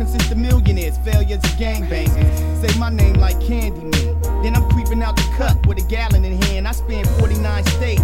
consist of millionaires, failures of gangbangers. Say my name like Candyman. Then I'm creeping out the cut with a gallon in hand. I spent 49 states.